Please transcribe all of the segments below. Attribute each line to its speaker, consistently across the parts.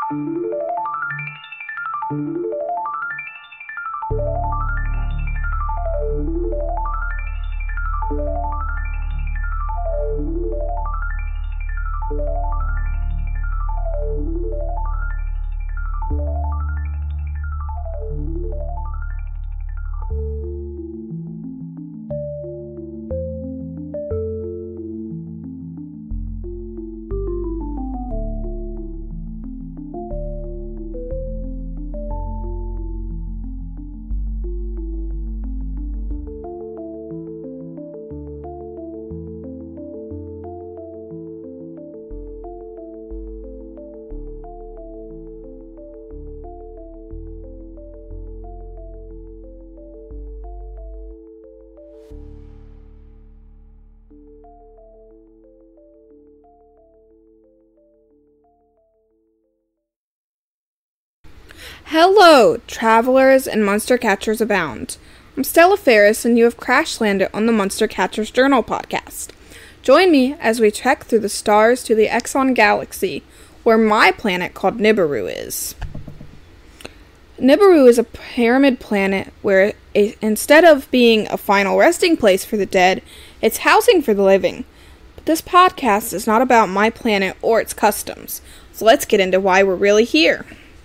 Speaker 1: Hello, travelers and monster catchers abound. I'm Stella Ferris, and you have crash landed on the Monster Catchers Journal podcast. Join me as we trek through the stars to the Exxon Galaxy, where my planet called Nibiru is. Nibiru is a pyramid planet where, instead of being a final resting place for the dead, it's housing for the living. But this podcast is not about my planet or its customs, so let's get into why we're really here.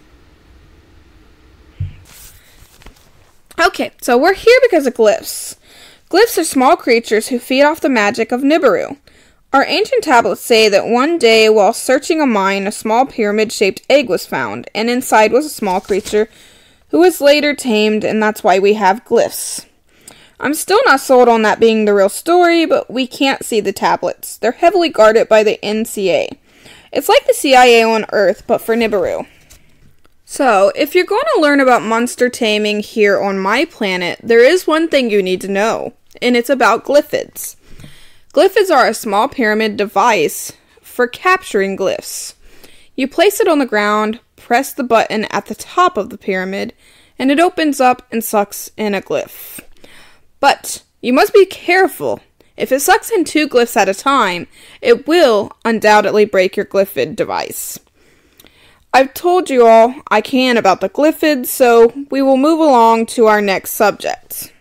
Speaker 1: Okay, so we're here because of glyphs. Glyphs are small creatures who feed off the magic of Nibiru. Our ancient tablets say that one day, while searching a mine, a small pyramid-shaped egg was found, and inside was a small creature who was later tamed, and that's why we have glyphs. I'm still not sold on that being the real story, but we can't see the tablets. They're heavily guarded by the NCA. It's like the CIA on Earth, but for Nibiru. So, if you're going to learn about monster taming here on my planet, there is one thing you need to know, and it's about glyphids. Glyphids are a small pyramid device for capturing glyphs. You place it on the ground, press the button at the top of the pyramid, and it opens up and sucks in a glyph. But you must be careful. If it sucks in 2 glyphs at a time, it will undoubtedly break your glyphid device. I've told you all I can about the glyphids, so we will move along to our next subject.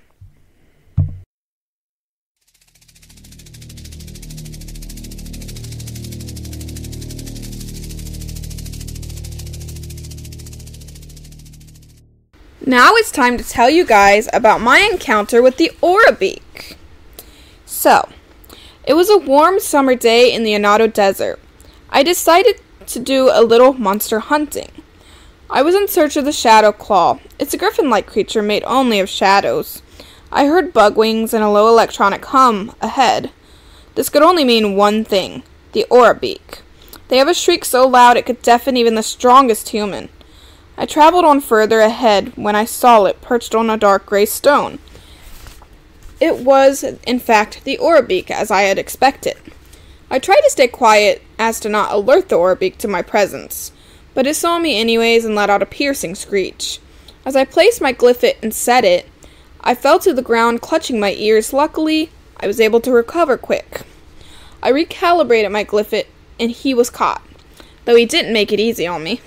Speaker 1: Now it's time to tell you guys about my encounter with the Orabeak. So, it was a warm summer day in the Anado Desert. I decided to do a little monster hunting. I was in search of the Shadow Claw. It's a griffin-like creature made only of shadows. I heard bug wings and a low electronic hum ahead. This could only mean one thing: the Orabeak. They have a shriek so loud it could deafen even the strongest human. I traveled on further ahead when I saw it perched on a dark gray stone. It was, in fact, the Orabeak, as I had expected. I tried to stay quiet as to not alert the Orabeak to my presence, but it saw me anyways and let out a piercing screech. As I placed my glyphid and set it, I fell to the ground clutching my ears. Luckily, I was able to recover quick. I recalibrated my glyphid and he was caught, though he didn't make it easy on me.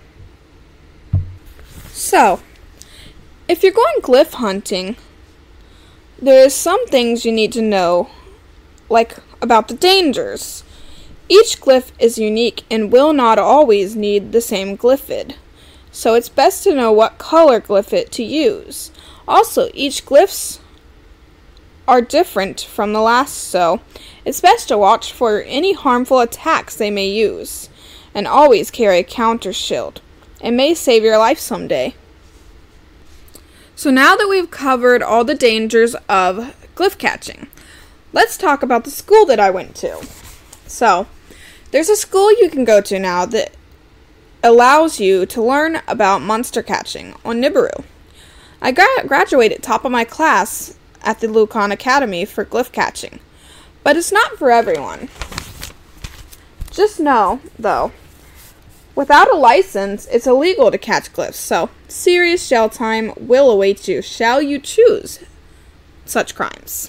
Speaker 1: So, if you're going glyph hunting, there are some things you need to know, like about the dangers. Each glyph is unique and will not always need the same glyphid, so it's best to know what color glyphid to use. Also, each glyphs are different from the last, so it's best to watch for any harmful attacks they may use, and always carry a counter shield. It may save your life someday. So now that we've covered all the dangers of glyph catching, let's talk about the school that I went to. So, there's a school you can go to now that allows you to learn about monster catching on Nibiru. I graduated top of my class at the Lucan Academy for glyph catching, but it's not for everyone. Just know, though, without a license, it's illegal to catch glyphs, so serious jail time will await you, shall you choose such crimes.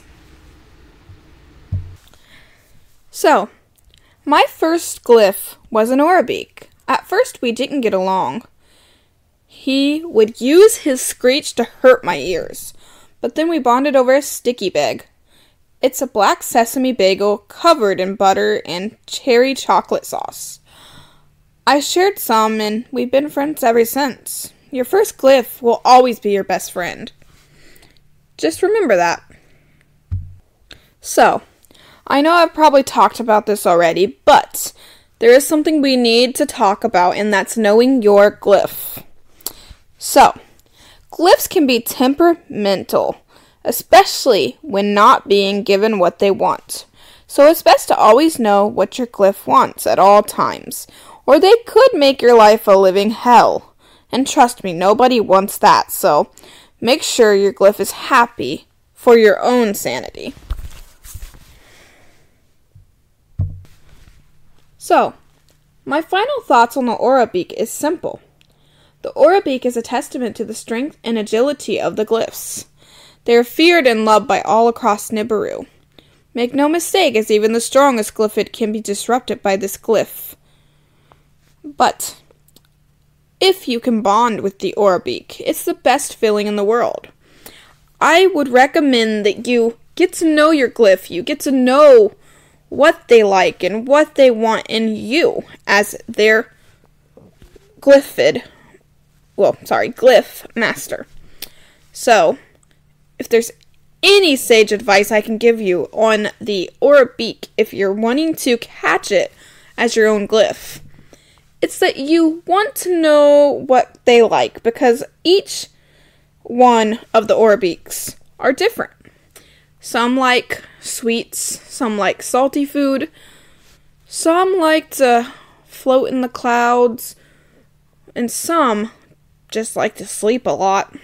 Speaker 1: So, my first glyph was an Orabeak. At first, we didn't get along. He would use his screech to hurt my ears, but then we bonded over a sticky bag. It's a black sesame bagel covered in butter and cherry chocolate sauce. I shared some, and we've been friends ever since. Your first glyph will always be your best friend. Just remember that. So, I know I've probably talked about this already, but there is something we need to talk about, and that's knowing your glyph. So, glyphs can be temperamental, especially when not being given what they want. So it's best to always know what your glyph wants at all times, or they could make your life a living hell. And trust me, nobody wants that, so make sure your glyph is happy for your own sanity. So, my final thoughts on the Aura Beak is simple. The Aura Beak is a testament to the strength and agility of the glyphs. They are feared and loved by all across Nibiru. Make no mistake, as even the strongest glyphid can be disrupted by this glyph. But if you can bond with the Aura Beak, it's the best feeling in the world. I would recommend that you get to know your glyph. You get to know what they like and what they want in you as their glyph master. So, if there's any sage advice I can give you on the Aura Beak, if you're wanting to catch it as your own glyph, it's that you want to know what they like, because each one of the Aura Beaks are different. Some like sweets, some like salty food, some like to float in the clouds, and some just like to sleep a lot.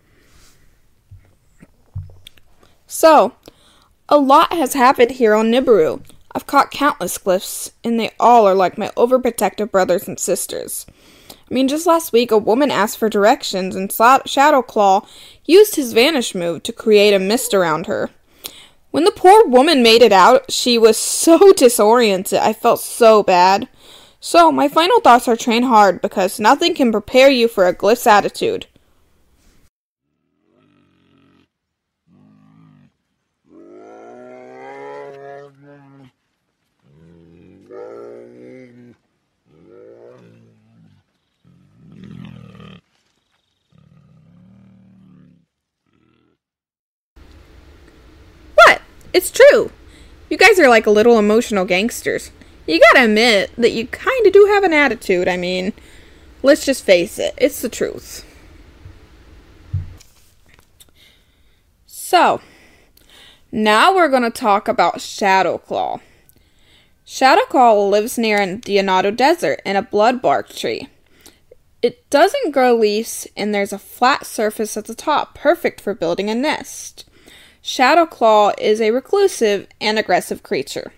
Speaker 1: So, a lot has happened here on Nibiru. I've caught countless glyphs, and they all are like my overprotective brothers and sisters. I mean, just last week, a woman asked for directions, and Shadowclaw used his vanish move to create a mist around her. When the poor woman made it out, she was so disoriented. I felt so bad. So, my final thoughts are train hard, because nothing can prepare you for a glyph's attitude. It's true. You guys are like little emotional gangsters. You gotta admit that you kinda do have an attitude. I mean, let's just face it. It's the truth. So, now we're gonna talk about Shadowclaw. Shadowclaw lives near the Yanado Desert in a bloodbark tree. It doesn't grow leaves, and there's a flat surface at the top, perfect for building a nest. Shadowclaw is a reclusive and aggressive creature.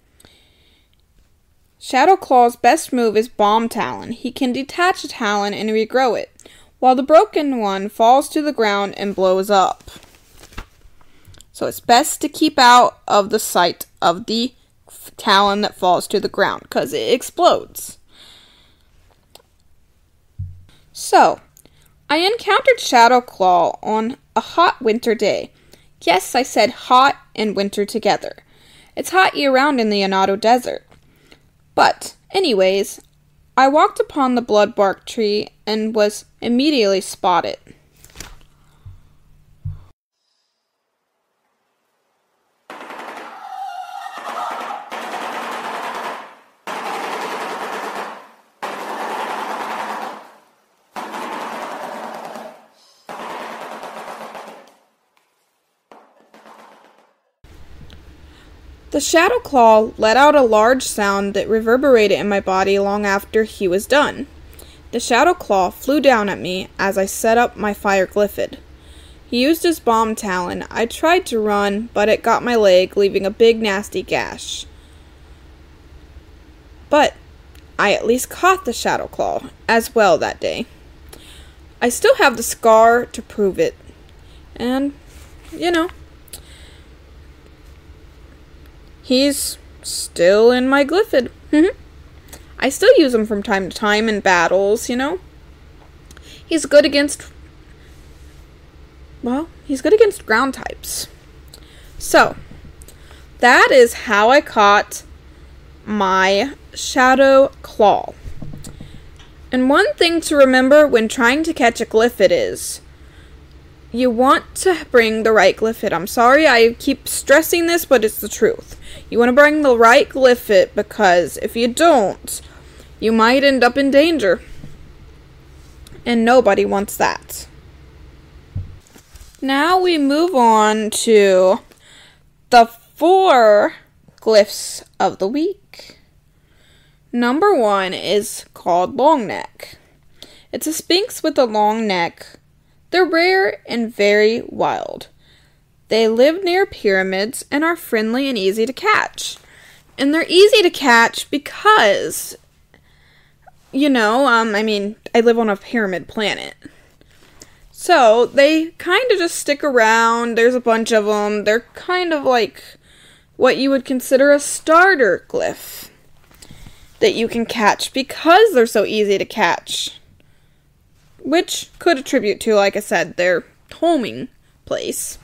Speaker 1: Shadowclaw's best move is Bomb Talon. He can detach a talon and regrow it, while the broken one falls to the ground and blows up. So it's best to keep out of the sight of the talon that falls to the ground, because it explodes. So, I encountered Shadowclaw on a hot winter day. Yes, I said hot and winter together. It's hot year-round in the Yanado Desert. But, anyways, I walked upon the bloodbark tree and was immediately spotted. The Shadowclaw let out a large sound that reverberated in my body long after he was done. The Shadowclaw flew down at me as I set up my fire glyphid. He used his bomb talon. I tried to run, but it got my leg, leaving a big nasty gash. But I at least caught the Shadowclaw as well that day. I still have the scar to prove it. And, he's still in my glyphid. I still use him from time to time in battles, you know? He's good against ground types. So, that is how I caught my Shadow Claw. And one thing to remember when trying to catch a Glyphid is, you want to bring the right Glyphid. I'm sorry I keep stressing this, but it's the truth. You want to bring the right Glyphid, because if you don't, you might end up in danger. And nobody wants that. Now we move on to the 4 glyphs of the week. Number 1 is called Longneck. It's a sphinx with a long neck. They're rare and very wild. They live near pyramids and are friendly and easy to catch. And they're easy to catch because, I live on a pyramid planet. So, they kind of just stick around. There's a bunch of them. They're kind of like what you would consider a starter glyph that you can catch because they're so easy to catch. Which could attribute to, like I said, their homing place.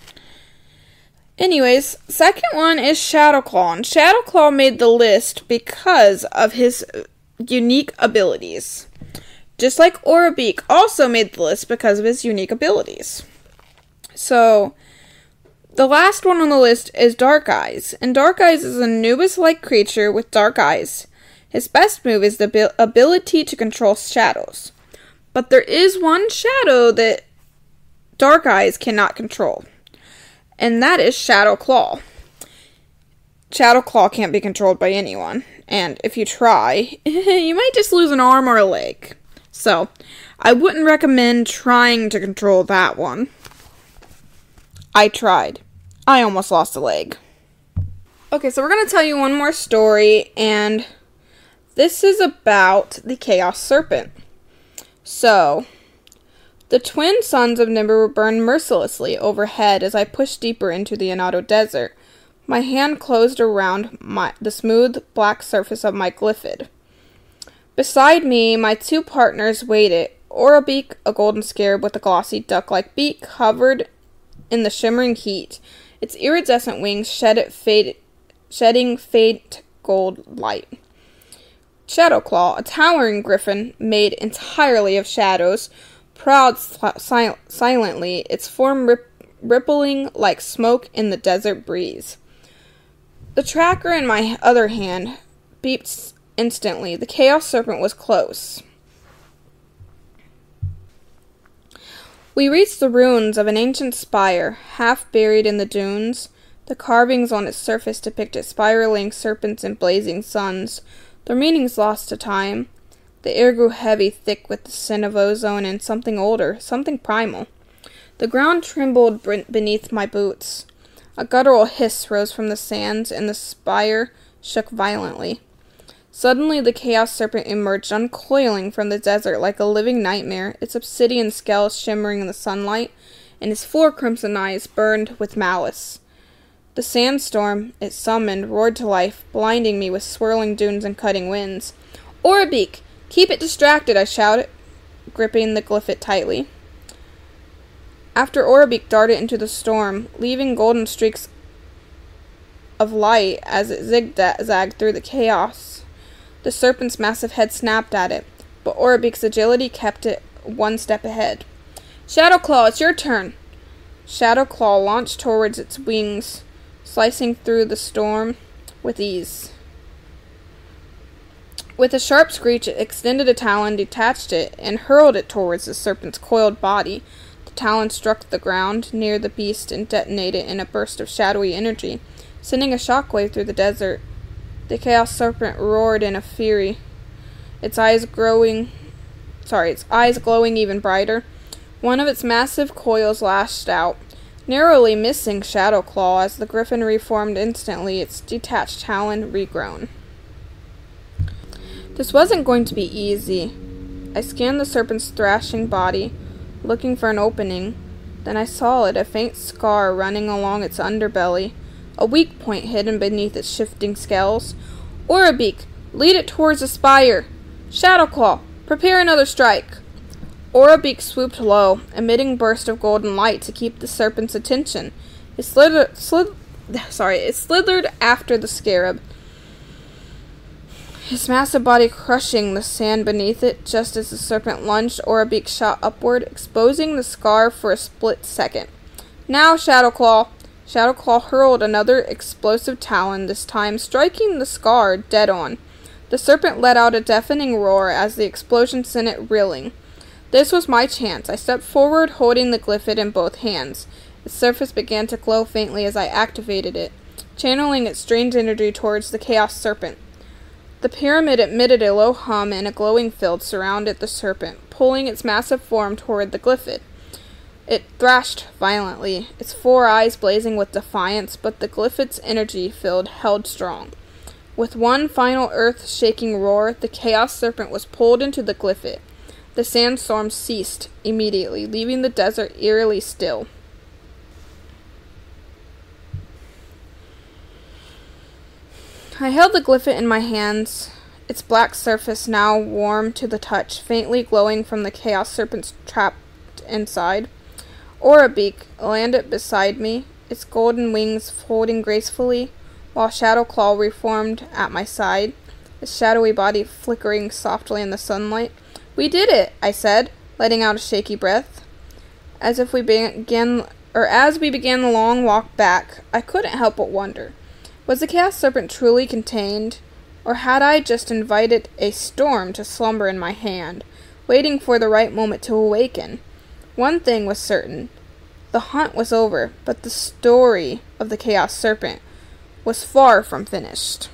Speaker 1: Anyways, second one is Shadowclaw. And Shadowclaw made the list because of his unique abilities. Just like Orabeak also made the list because of his unique abilities. So, the last one on the list is Dark Eyes. And Dark Eyes is a Anubis-like creature with dark eyes. His best move is the ability to control shadows. But there is one shadow that Dark Eyes cannot control. And that is Shadowclaw. Shadowclaw can't be controlled by anyone. And if you try, you might just lose an arm or a leg. So, I wouldn't recommend trying to control that one. I tried. I almost lost a leg. Okay, so we're going to tell you one more story, and this is about the Chaos Serpent. So, the twin sons of Nimbur were burned mercilessly overhead as I pushed deeper into the Anato Desert. My hand closed around the smooth black surface of my glyphid. Beside me, my 2 partners waited. Orabeak, a golden scarab with a glossy duck-like beak, hovered in the shimmering heat, its iridescent wings shedding faint gold light. Shadowclaw, a towering griffin made entirely of shadows, prowled silently, its form rippling like smoke in the desert breeze. The tracker in my other hand beeped instantly. The Chaos Serpent was close. We reached the ruins of an ancient spire, half buried in the dunes. The carvings on its surface depicted spiraling serpents and blazing suns, their meanings lost to time. The air grew heavy, thick with the scent of ozone and something older, something primal. The ground trembled beneath my boots. A guttural hiss rose from the sands, and the spire shook violently. Suddenly, the Chaos Serpent emerged, uncoiling from the desert like a living nightmare, its obsidian scales shimmering in the sunlight, and its 4 crimson eyes burned with malice. The sandstorm it summoned roared to life, blinding me with swirling dunes and cutting winds. "Orabeak! Keep it distracted!" I shouted, gripping the glyphid tightly. After Orabeak darted into the storm, leaving golden streaks of light as it zigzagged through the chaos. The serpent's massive head snapped at it, but Orabeak's agility kept it 1 step ahead. "Shadowclaw, it's your turn!" Shadowclaw launched towards its wings, slicing through the storm with ease. With a sharp screech, it extended a talon, detached it, and hurled it towards the serpent's coiled body. The talon struck the ground near the beast and detonated in a burst of shadowy energy, sending a shockwave through the desert. The Chaos Serpent roared in a fury, its eyes glowing even brighter. One of its massive coils lashed out, narrowly missing Shadowclaw as the griffin reformed instantly, its detached talon regrown. This wasn't going to be easy. I scanned the serpent's thrashing body, looking for an opening. Then I saw it, a faint scar running along its underbelly, a weak point hidden beneath its shifting scales. "Orabeak, Lead it towards the spire. Shadowclaw, prepare another strike. Orabeak swooped low, emitting bursts of golden light to keep the serpent's attention. It slithered after the scarab, his massive body crushing the sand beneath it. Just as the serpent lunged, Orabeak shot upward, exposing the scar for a split second. Now, Shadowclaw! Shadowclaw hurled another explosive talon, this time striking the scar dead on. The serpent let out a deafening roar as the explosion sent it reeling. This was my chance. I stepped forward, holding the glyphid in both hands. Its surface began to glow faintly as I activated it, channeling its strange energy towards the Chaos Serpent. The pyramid emitted a low hum, and a glowing field surrounded the serpent, pulling its massive form toward the glyphid. It thrashed violently, its 4 eyes blazing with defiance, but the glyphid's energy field held strong. With one final earth-shaking roar, the Chaos Serpent was pulled into the glyphid. The sandstorm ceased immediately, leaving the desert eerily still. I held the glyphid in my hands, its black surface now warm to the touch, faintly glowing from the Chaos Serpent's trapped inside. Orabeak landed beside me, its golden wings folding gracefully, while Shadowclaw reformed at my side, its shadowy body flickering softly in the sunlight. "We did it," I said, letting out a shaky breath. As we began the long walk back, I couldn't help but wonder, was the Chaos Serpent truly contained, or had I just invited a storm to slumber in my hand, waiting for the right moment to awaken? One thing was certain. The hunt was over, but the story of the Chaos Serpent was far from finished.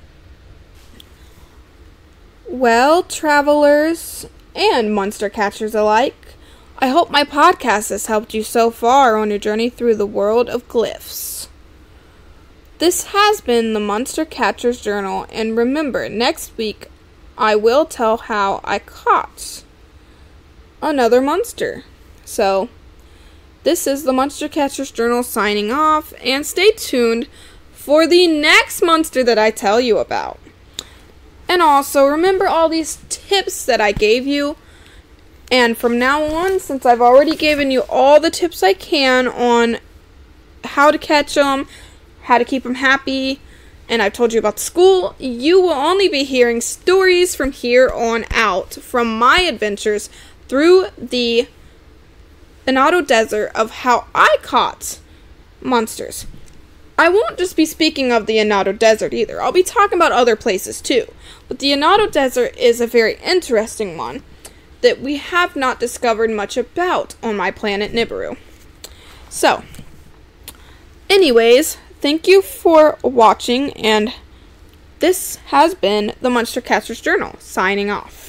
Speaker 1: Well, travelers and monster catchers alike, I hope my podcast has helped you so far on your journey through the world of glyphs. This has been the Monster Catcher's Journal, and remember, next week I will tell how I caught another monster. So, this is the Monster Catcher's Journal signing off, and stay tuned for the next monster that I tell you about. And also, remember all these tips that I gave you. And from now on, since I've already given you all the tips I can on how to catch them, how to keep them happy, and I've told you about the school, you will only be hearing stories from here on out from my adventures through the Enado Desert of how I caught monsters. I won't just be speaking of the Enado Desert either. I'll be talking about other places too. But the Enado Desert is a very interesting one that we have not discovered much about on my planet Nibiru. So, anyways, thank you for watching, and this has been the Monster Catcher's Journal, signing off.